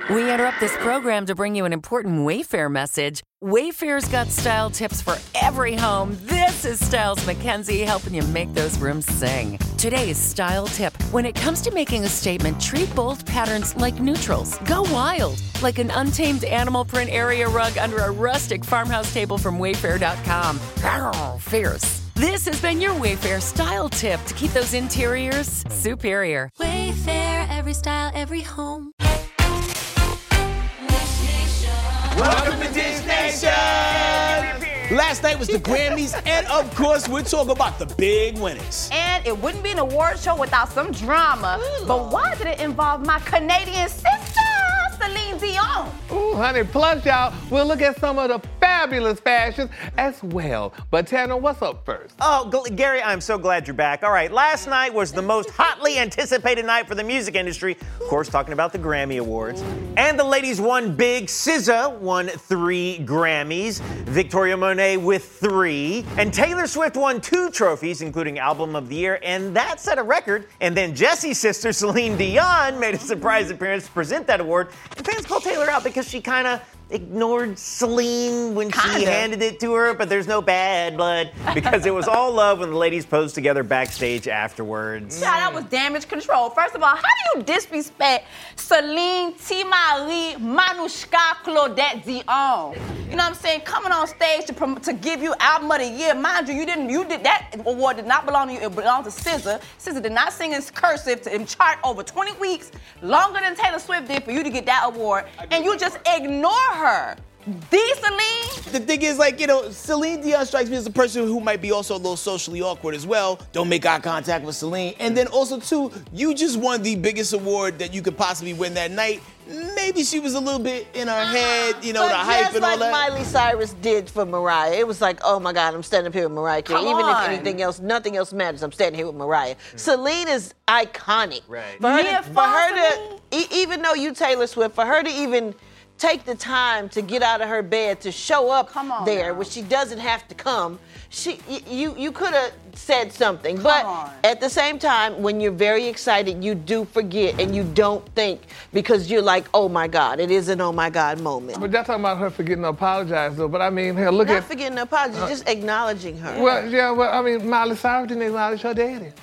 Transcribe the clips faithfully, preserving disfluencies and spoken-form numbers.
We interrupt this program to bring you an important Wayfair message. Wayfair's got style tips for every home. This is Styles McKenzie helping you make those rooms sing. Today's style tip. When it comes to making a statement, treat bold patterns like neutrals. Go wild, like an untamed animal print area rug under a rustic farmhouse table from Wayfair dot com. Arr, fierce. This has been your Wayfair style tip to keep those interiors superior. Wayfair, every style, every home. Welcome to Dish Nation! Last night was the Grammys, and of course, we're talking about the big winners. And it wouldn't be an award show without some drama. Ooh. But why did it involve my Canadian sister, Celine Dion? Ooh, honey, plus y'all, we'll look at some of the fabulous fashions as well. But Tanner, what's up first? Oh, G- Gary, I'm so glad you're back. All right, last night was the most hotly anticipated night for the music industry. Of course, talking about the Grammy Awards. And the ladies won big. S Z A won three Grammys. Victoria Monet with three. And Taylor Swift won two trophies, including Album of the Year, and that set a record. And then Jesse's sister, Celine Dion, made a surprise appearance to present that award. And fans called Taylor out because she kind of ignored Celine when Kinda. she handed it to her, but there's no bad blood because it was all love when the ladies posed together backstage afterwards. Yeah, that was damage control. First of all, how do you disrespect Celine T. Marie Manushka Claudette Dion? You know what I'm saying? Coming on stage to prom- to give you Album of the Year. Mind you, you didn't. You did that award did not belong to you. It belonged to S Z A. S Z A did not sing in cursive to chart over twenty weeks, longer than Taylor Swift did for you to get that award, and you just ignore her. The Celine? The thing is, like, you know, Celine Dion strikes me as a person who might be also a little socially awkward as well. Don't make eye contact with Celine. And then also, too, you just won the biggest award that you could possibly win that night. Maybe she was a little bit in her head, you know, but the hype and all just like that. Miley Cyrus did for Mariah. It was like, oh my God, I'm standing up here with Mariah Carey. Come Even on. if anything else, nothing else matters, I'm standing here with Mariah. Mm. Celine is iconic. Right. For her, Yeah, to, for her Celine. to, e- even though you Taylor Swift, for her to even take the time to get out of her bed to show up Come on there, now. which she doesn't have to come. She, y- you, you could have said something, Come but on. at the same time, when you're very excited, you do forget and you don't think because you're like, oh my God, it is an oh my God moment. But y'all talking about her forgetting to apologize, though. But I mean, hell, look Not at. forgetting the apology, just acknowledging her. Well, yeah, well, I mean, Miley Cyrus didn't acknowledge her daddy.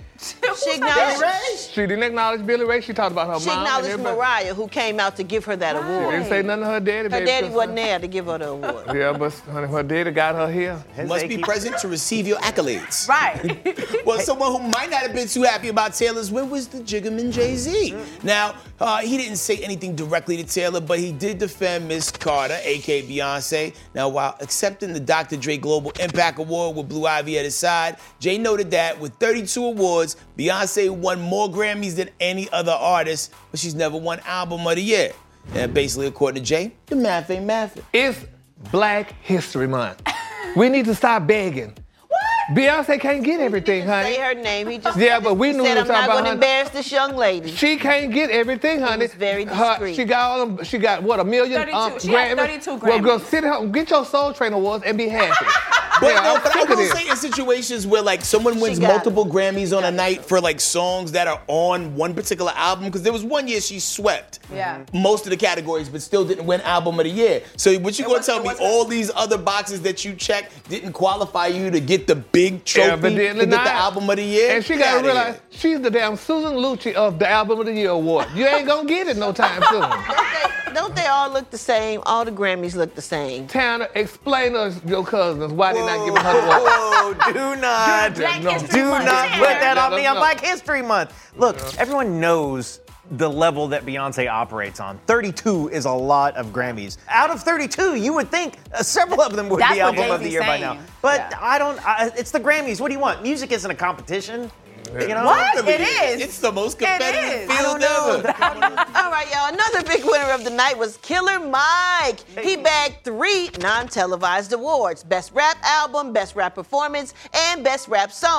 she acknowledged, She didn't acknowledge Billy Ray. She talked about her she mom. and acknowledged everybody. Mariah, who came out to give her that She award. didn't say nothing to her daddy, Her baby. daddy because- wasn't there to give her the award. Yeah, but honey, her daddy got her here. You must be present to receive your accolades. Right. Well, someone who might not have been too happy about Taylor's win was the Jiggaman Jay-Z. Now, uh, he didn't say anything directly to Taylor, but he did defend Miss Carter, a k a. Beyonce. Now, while accepting the Doctor Dre Global Impact Award with Blue Ivy at his side, Jay noted that with thirty-two awards, Beyonce won more Grammys than any other artist, but she's never won Album of the Year. And basically, according to Jay, the math ain't mathing. It's Black History Month. We need to stop begging. Beyonce can't get everything, honey. Say her name. He just Yeah, but we he knew said, we I'm were talking not about going to her. embarrass this young lady. She can't get everything, honey. was very Her- discreet. she got all them, she got what, a million thirty-two. um, She has Grammys? thirty-two Well, girl, Grammys. sit home, get your Soul Train awards and be happy. But, Yeah, no, I'm but I sick of will this. say in situations where like someone wins got multiple Grammys on a night for like songs that are on one particular album, because there was one year she swept Yeah. most of the categories, but still didn't win Album of the Year. So what you gonna was- tell it me? was- All these other boxes that you checked didn't qualify you to get the big trophy, Evidently to get not. the Album of the Year? And she Get got to outta realize here. she's the damn Susan Lucci of the Album of the Year award. You ain't gonna get it no time soon. Don't they, don't they all look the same? All the Grammys look the same. Tanner, explain to us, your cousins, why they not giving her the award. Whoa, do not, Black No. History do Month. not put that No, on no, me on no. Black History Month. Look, everyone knows the level that Beyonce operates on. thirty-two is a lot of Grammys. Out of thirty-two, you would think uh, several of them would That's be what Album of the Jay-Z's Year by saying. now. But Yeah. I don't, I, it's the Grammys. What do you want? Music isn't a competition. You know? What? I mean, It is. It's the most It competitive is. I field don't know. ever. All right, y'all. Another big winner of the night was Killer Mike. He bagged three non-televised awards: Best Rap Album, Best Rap Performance, and Best Rap Song.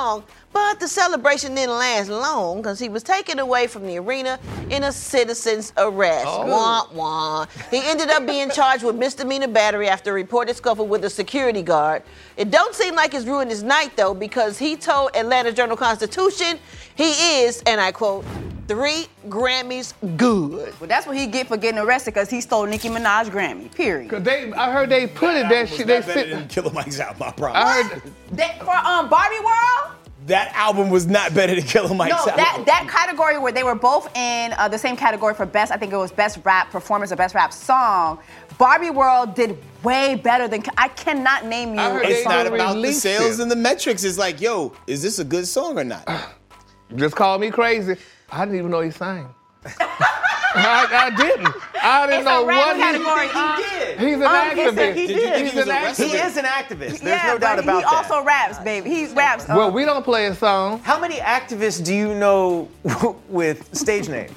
But the celebration didn't last long because he was taken away from the arena in a citizen's arrest. Oh. Wah, wah. He ended up being charged with misdemeanor battery after a reported scuffle with a security guard. It don't seem like it's ruined his night, though, because he told Atlanta Journal-Constitution he is, and I quote, three Grammys good. Well, that's what he get for getting arrested because he stole Nicki Minaj Grammy, period. Cause they, I heard they put it that shit. They Not better sit. than Killer Mike's album, I promise. I heard. That, for um, Barbie World? That album was not better than Killer Mike's No, album. that, that category where they were both in uh, the same category for best, I think it was best rap performance or best rap song. Barbie World did way better than, I cannot name you. I heard a they It's song. not about the released sales it. and the metrics. It's like, yo, is this a good song or not? Just call me crazy. I didn't even know he sang. I, I didn't. I didn't It's know a rap what category. he uh, did. He's an Um, activist. it's a- he Did you think did. he was an arrested? He is an activist. There's yeah, no doubt but about he that. also raps, baby. He raps. uh, Well, we don't play a song. How many activists do you know with stage names?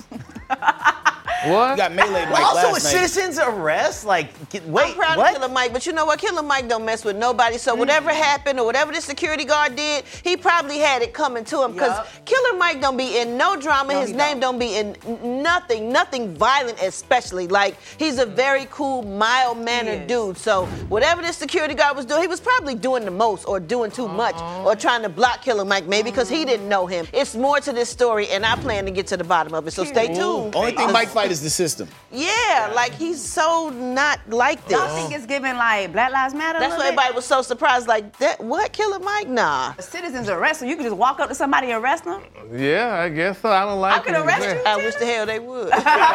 What? You got Melee Mike Also, a last night. citizen's arrest? Like, get, wait, I'm proud what? of Killer Mike, but you know what? Killer Mike don't mess with nobody. So whatever happened or whatever the security guard did, he probably had it coming to him. Because Yup. Killer Mike don't be in no drama. No, His he name don't. be in n- nothing, nothing violent especially. Like, he's a very cool, mild-mannered is. dude. So whatever this security guard was doing, he was probably doing the most or doing too much or trying to block Killer Mike maybe because he didn't know him. It's more to this story, and I plan to get to the bottom of it. So stay tuned. Only thing Mike fight is the system. Yeah, like he's so not like this. Y'all think it's giving like Black Lives Matter? a That's little why bit? everybody was so surprised. Like, that, what? Killer Mike? Nah. A citizen's arrest, so you can just walk up to somebody and arrest them? Yeah, I guess so. I don't like I could it. arrest you. I wish the hell they would.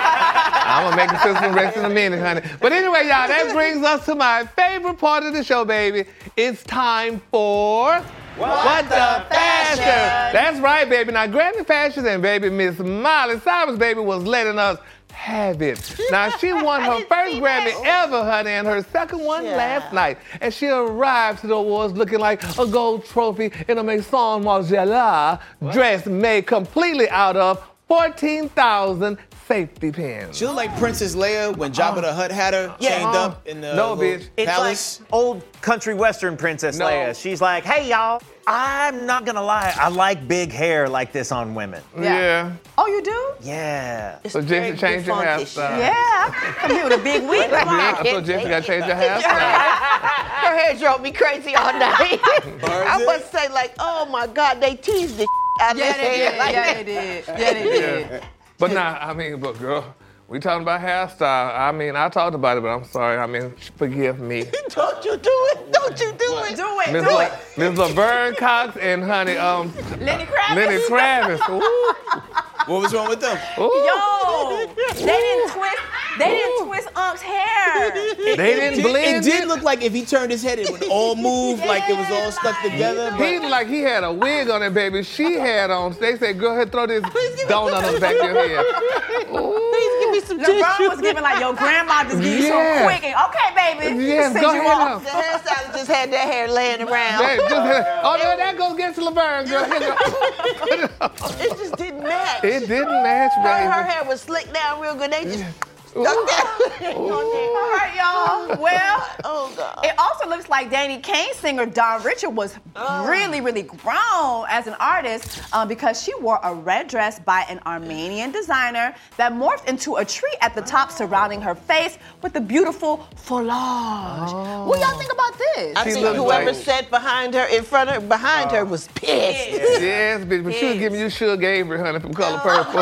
I'm gonna make the system rest in a minute, honey. But anyway, y'all, that brings us to my favorite part of the show, baby. It's time for What, the Fashion. That's right, baby. Now, Grammy Fashion and baby Miss Miley Cyrus, baby, was letting us have it. Now, she won her didn't first see Grammy that. ever, honey, and her second one Yeah. last night. And she arrived to the awards looking like a gold trophy in a Maison Margiela dress made completely out of fourteen thousand safety pins. She looked like Princess Leia when Jabba the Hutt had her Yeah. chained up in the No, little bitch. It's palace. like old country western Princess No. Leia. She's like, hey, y'all, I'm not gonna lie, I like big hair like this on women. Yeah. Oh, you do? Yeah. It's So very Jesse changed your defunkish. hairstyle. Yeah. I come here with a big wig. Come Yeah, on. I told Jesse got to change your hairstyle. Her hair drove me crazy all night. I it? must say, like, oh my God, they teased the out of Yeah, that they hair. did. Like Yeah, that. they did. Yeah, they did. But nah, I mean, but girl, we talking about hairstyle. I mean, I talked about it, but I'm sorry. I mean, forgive me. Don't you do it. Don't you do it. Do it. Miss Do La- it. Miss Laverne Cox and honey, um, Lenny Kravitz. Lenny Kravitz. Ooh, What was wrong with them? ooh. Yo, they didn't twist. They didn't twist Unk's hair. They didn't It, blend it did look like if he turned his head, it would all move like it was all stuck together. He But like he had a wig on it, baby. She had on. They said, "Go ahead, throw this donut on the back of your head." Ooh. Please give me some LeBron tissue. was giving like your grandma just give you Yeah. some quick and okay, baby. Yes, Send go you ahead off. The hairstylist just had that hair laying around. Hey, just, oh no, that goes against Laverne, girl. Here you go. It just didn't match. It didn't match, her, her baby. hair was slicked down real good. They just Ooh. stuck that. All right, y'all. Well, Oh God. it also looks like Danny Kane's singer Dawn Richard was really, really grown as an artist um, because she wore a red dress by an Armenian designer that morphed into a tree at the top surrounding her face with a beautiful foliage. What do y'all think about this? I She think looks whoever like- sat behind her, in front of her, behind her was pissed. Yes, bitch, but she was giving you Sugar Avery, honey, from Color Purple.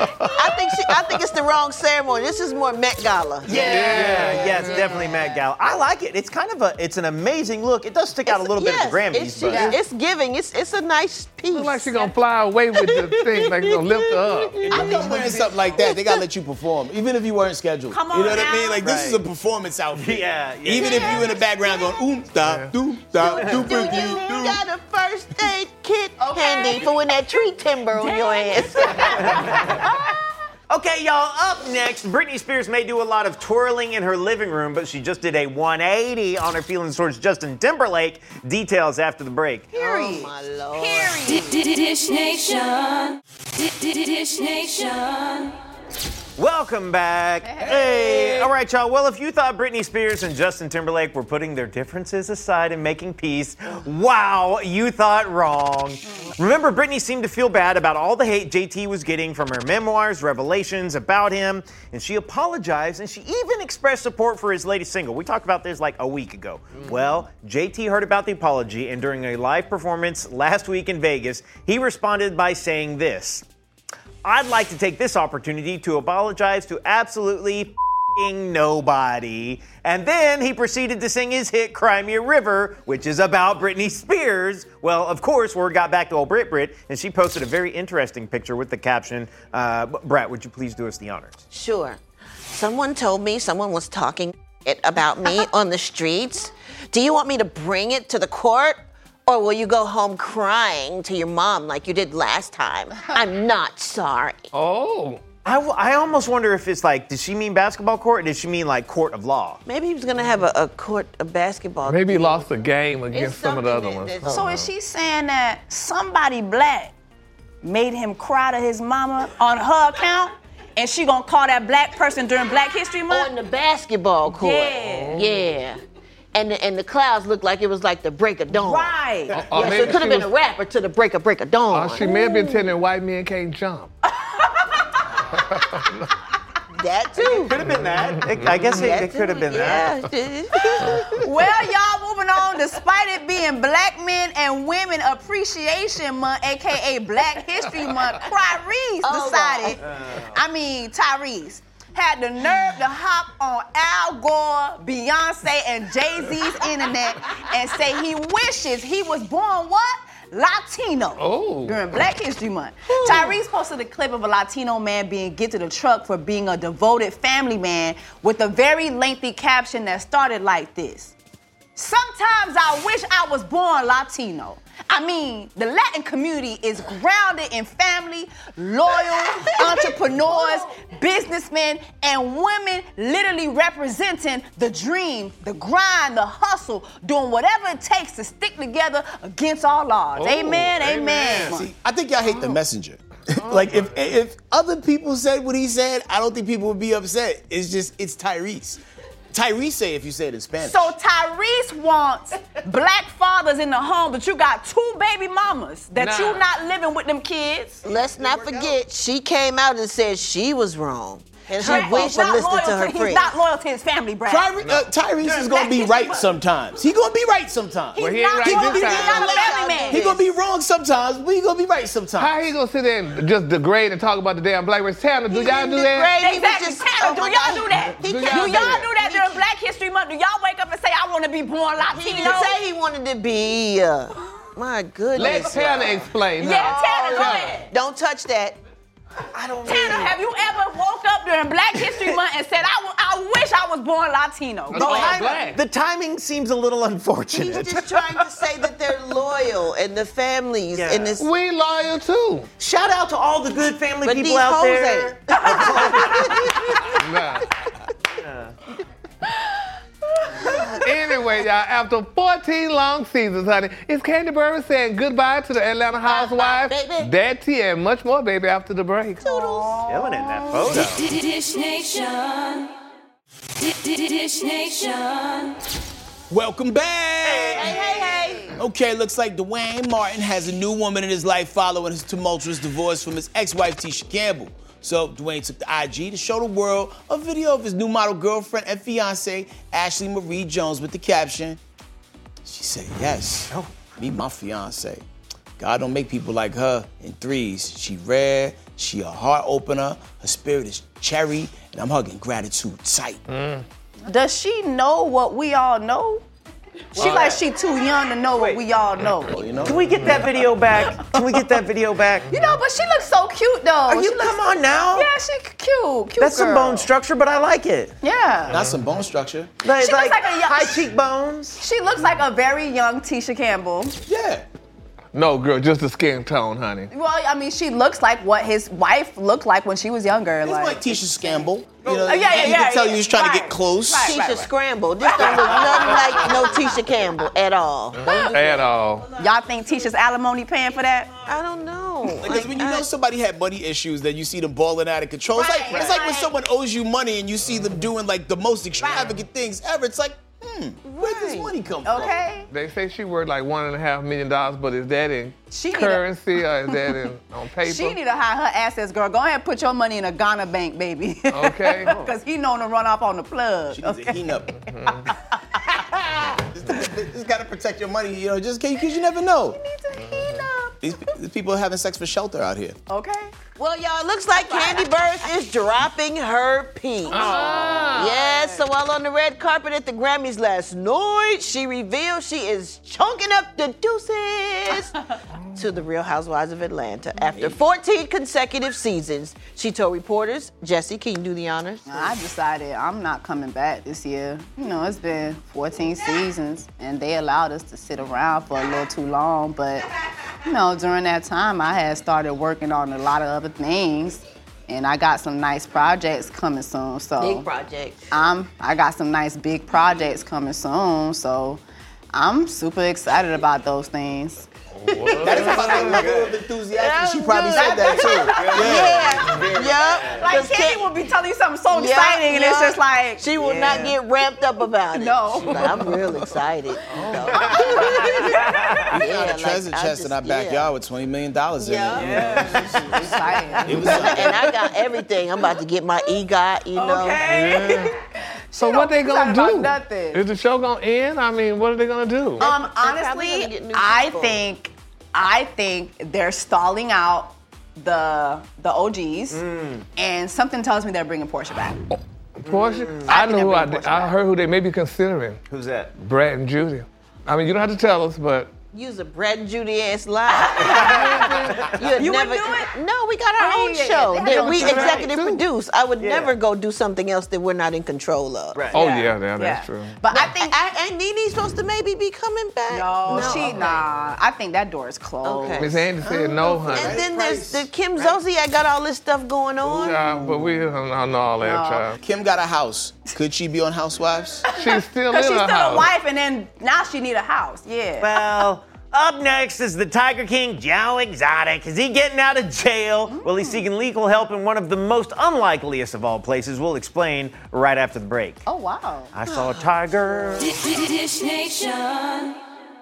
I think she, I think it's the wrong ceremony. This is more Met Gala. Yeah, yeah, it's definitely Met Gala. I like it. It's kind of a, it's an amazing look. It does stick out a little bit Yes, at the Grammys, It's, but just- it's giving. It's it's a nice piece. Look like she gonna fly away with the thing, like you gonna lift her up. if you come wearing something like that, they gotta let you perform, even if you weren't scheduled. Come You know on what I mean? now. Like this Right. is a performance outfit. Yeah, yeah. Even if you in the background going oom da doom da doom You, you you do. got a first aid kit Okay. handy for when that tree timber on your ass. Okay, y'all, up next, Britney Spears may do a lot of twirling in her living room, but she just did a one eighty on her feelings towards Justin Timberlake. Details after the break. Period. Oh my Lord. Period. Dish Nation. Dish Nation. Welcome back. Hey. All right, y'all. Well, if you thought Britney Spears and Justin Timberlake were putting their differences aside and making peace, wow, you thought wrong. Remember, Britney seemed to feel bad about all the hate J T was getting from her memoirs, revelations about him, and she apologized, and she even expressed support for his latest single. We talked about this like a week ago. Mm. Well, J T heard about the apology, and during a live performance last week in Vegas, he responded by saying this: "I'd like to take this opportunity to apologize to absolutely f***ing nobody." And then he proceeded to sing his hit Cry Me a River, which is about Britney Spears. Well, of course, word got back to old Brit Brit, and she posted a very interesting picture with the caption, uh, Brat, would you please do us the honors? Sure. Someone told me someone was talking about me on the streets. Do you want me to bring it to the court? Or will you go home crying to your mom like you did last time? I'm not sorry. Oh. I, I almost wonder if it's like, did she mean basketball court or did she mean like court of law? Maybe he was going to have a, a court of basketball. Maybe he team. lost a game against It's some of the other something ones. that- So is she saying that somebody black made him cry to his mama on her account? And she gonna call that black person during Black History Month? On the basketball court. Yeah. Yeah. And the, and the clouds looked like it was like the break of dawn. Right. Or Yeah, so maybe it could have she been was- a rapper to the break of break of dawn. Or she may have been telling white men can't jump. That too. Could have been that. It- I guess it, That it could have too, been that. yeah. Well, y'all, moving on. Despite it being Black Men and Women Appreciation Month, a k a. Black History Month, Tyrese Oh, decided, I mean, Tyrese, had the nerve to hop on Al Gore, Beyonce, and Jay-Z's internet and say he wishes he was born what? Latino Oh. during Black History Month. Tyrese posted a clip of a Latino man being gifted a truck for being a devoted family man with a very lengthy caption that started like this: "Sometimes I wish I was born Latino. I mean, the Latin community is grounded in family, loyal entrepreneurs, businessmen, and women literally representing the dream, the grind, the hustle, doing whatever it takes to stick together against all odds." Oh, amen, amen. amen. See, I think y'all hate the messenger. Like, if if other people said what he said, I don't think people would be upset. It's just, it's Tyrese. Tyrese say if you say it in Spanish. So Tyrese wants black fathers in the home, but you got two baby mamas that Nah. you not living with them kids. Let's not forget, she came out and said she was wrong. And her He's wish and not listened loyal to her He's friends. not loyal to his family, Brad. Tyre- uh, Tyrese is gonna be right sometimes. He gonna be right sometimes. He's Well, he ain't not right loyal. this He's time. not a family man. He gonna be wrong sometimes, but he gonna be right sometimes. How he gonna sit there and just degrade and talk about the damn black race? Tanner, do y'all do that? He was Exactly. just- Tanner, oh do my y'all God. do that? He Do can't y'all Do do y'all that? do that during Black History Month? Do y'all wake up and say, "I want to be born He Latino"? didn't say he wanted to be. Uh, my Let goodness. Tanner explain. Yeah, huh? Tanner, go ahead. Don't touch that. I don't Tanner, have you ever woke up during Black History Month and said, I, w- I wish I was born Latino"? No, Go I'm ahead. black. The timing seems a little He's unfortunate. just trying to say that they're loyal and the families Yeah. and this. We loyal too. Shout out to all the good family But people these out hoes there. ain't. Nah. Anyway, y'all, after fourteen long seasons, honey, it's Candy Burris saying goodbye to the Atlanta Housewives, baby. Dad T, and much more, baby, after the break. Killing it in that photo. Dish Nation. Dish Nation. Welcome back. Hey, hey, hey. Okay, looks like Dwayne Martin has a new woman in his life following his tumultuous divorce from his ex-wife, Tisha Campbell. So Dwayne took the I G to show the world a video of his new model girlfriend and fiance, Ashley Marie Jones, with the caption, she said, "Yes, oh, me my fiance. God don't make people like her in threes. She rare, she a heart opener, her spirit is cherry, and I'm hugging gratitude tight." Does she know what we all know? She Well, like she too young to know what we all know. You know? Can we get that video back? Can we get that video back? You know, but she looks so cute though. Are you, She looks- come on now. Yeah, she c- cute. Cute That's some girl. bone structure, but I like it. Yeah. Not some bone structure. Like, She looks like a young- high cheekbones. She looks like a very young Tisha Campbell. Yeah. No, girl, just the skin tone, honey. Well, I mean, she looks like what his wife looked like when she was younger. It's Like, like Tisha Campbell. You know, Oh, yeah, yeah, you yeah, can tell yeah. you was trying to Right. get close. Right. Tisha Scramble. This don't look nothing like no Tisha Campbell at all. At all. y'all think Tisha's alimony paying for that? I don't know. know. Because when you know somebody had money issues, then you see them balling out of control. It's like Right, it's like when right. someone owes you money and you see them doing like the most extravagant things ever. It's like, hmm, where'd this Right. money come from? Okay. They say she worth like one and a half million dollars, but is that in She need a- currency or is that in on paper? She need to hide her assets, girl. Go ahead and put your money in a Ghana bank, baby. Okay. Because he known to run off on the plug. She needs Okay. a heat up. just, just gotta protect your money, you know, just because you never know. Needs a heat up. These, these people are having sex for shelter out here. Okay. Well, y'all, it looks like Candy Burst is dropping her piece. Yes, so while on the red carpet at the Grammys last night, she revealed she is chunking up the deuces to the Real Housewives of Atlanta. After fourteen consecutive seasons, she told reporters, Jesse, can you do the honors? I decided I'm not coming back this year. You know, it's been fourteen seasons, and they allowed us to sit around for a little too long. But, you know, during that time, I had started working on a lot of other things, and I got some nice projects coming soon. So Big project. I'm, I got some nice big projects coming soon. So I'm super excited about those things. That is about the level of enthusiasm. She probably said that too. Yeah. Yep. Like, 'Cause Candy Can- will be telling you something so Yeah, exciting, and it's yeah. just like, She will yeah. not get ramped up about it. No. She's like, I'm real excited. You know? We Yeah, found a like, treasure I chest in just- our backyard yeah. with twenty million dollars in Yeah. it. Yeah. exciting. It was And I got everything. I'm about to get my EGOT, you know. Okay. So what they gonna excited do? about nothing. Is the show gonna end? I mean, what are they gonna do? Um, probably gonna honestly, get new I people. think, I think they're stalling out the the O Gs, and something tells me they're bringing Portia back. Portia? I know they're who I, bringing Portia I back. heard who they may be considering. Who's that? Brad and Judy. I mean, you don't have to tell us, but Use a Brad and Judy ass lie. You'd You would never, do it? No, we got our Oh, own yeah, yeah, show they have that their we own show. executive Right. produce. I would Yeah. never go do something else that we're not in control of. Right. oh yeah, yeah, that's Yeah. true. But I think, I, and Nene's supposed to maybe be coming back. no, she, okay. nah, I think that door is closed. Okay. Miss Andy said no, honey. And then Price. there's the Kim Zolciak got all this stuff going on. Yeah, but we don't, don't know all that, No. child. Kim got a house. Could she be on Housewives? She's still in Because she's her still house. a wife, and then now she need a house. Yeah. Well, up next is the Tiger King, Joe Exotic. Is he getting out of jail? Well, he's seeking legal help in one of the most unlikeliest of all places. We'll explain right after the break. Oh wow. I saw a tiger. Dish Nation.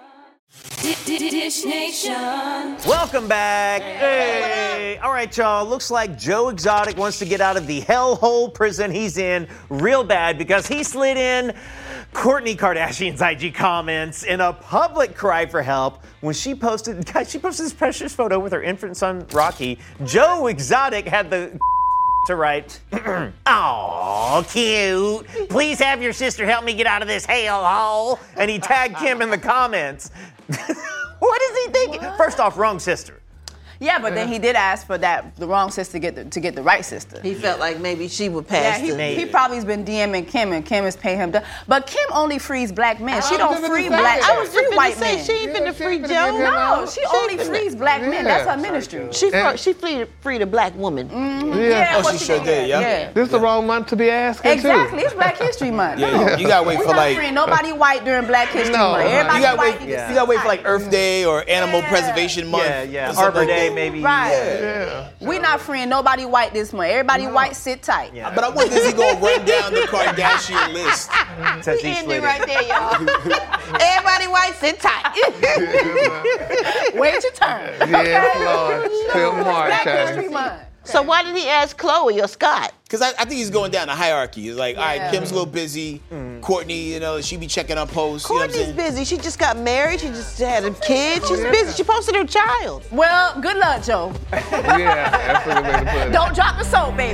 Dish Nation. Welcome back. Hey. All right, y'all. Looks like Joe Exotic wants to get out of the hellhole prison he's in real bad because he slid in Kourtney Kardashian's I G comments in a public cry for help when she posted, guys, she posted this precious photo with her infant son, Rocky. Joe Exotic had the to write, "Aw, cute. Please have your sister help me get out of this hellhole." And he tagged Kim in the comments. What is he thinking? First off, wrong sister. Yeah, but then he did ask for that the wrong sister to get the, to get the right sister. He felt like maybe she would Yeah, pass he, the. he probably's been DMing Kim, and Kim is paying him. To, but Kim only frees black men. She was don't just free gonna say black. that. She I was don't free just white finna say men. she ain't Yeah, finna she free finna Joe. give him No, out. she only finna- frees black men. Yeah. That's her ministry. She And- fr- she freed freed a black woman. Yeah. Oh, what she sure did, yeah. Yeah. This is the wrong month to be asking Exactly. too. It's Black History Month. Yeah, No. you gotta wait We're for not like. freeing nobody white during Black History No, Month. honey. Everybody You gotta white wait. need to Yeah. You gotta wait for like Earth sit Day or Animal Yeah. Preservation Month. Yeah, yeah. or something Arbor like Day, that. maybe. Right. Yeah. We not freeing nobody white this month. Everybody white, sit tight. Yeah. But I wonder is he gonna run down the Kardashian list? Says he Ending slid right it. there, y'all. Everybody white, sit tight. Wait your turn. Yes, Lord. Till March, Black History honey. Month. So why did he ask Chloe or Scott? Because I, I think he's going down the hierarchy. It's like, all Yeah. right, Kim's a little busy. Courtney, you know, she be checking her posts. You know what I'm Courtney's saying? busy. She just got married. She just had a kid. She's busy. She posted her child. Well, good luck, Joe. Yeah, that's a good way to put it. Don't drop the soap, baby.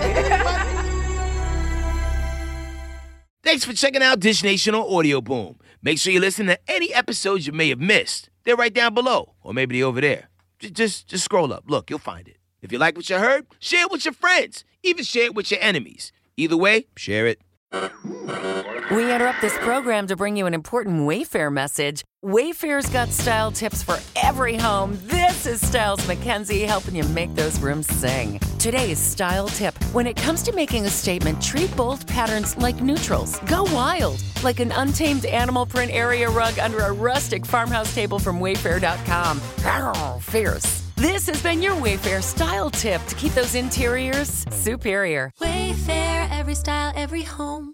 Thanks for checking out Dish Nation on Audio Boom. Make sure you listen to any episodes you may have missed. They're right down below, or maybe they're over there. Just, just, just scroll up. Look, you'll find it. If you like what you heard, share it with your friends. Even share it with your enemies. Either way, share it. We interrupt this program to bring you an important Wayfair message. Wayfair's got style tips for every home. This is Styles McKenzie helping you make those rooms sing. Today's style tip. When it comes to making a statement, treat bold patterns like neutrals. Go wild, like an untamed animal print area rug under a rustic farmhouse table from Wayfair dot com. Fierce. This has been your Wayfair style tip to keep those interiors superior. Wayfair, every style, every home.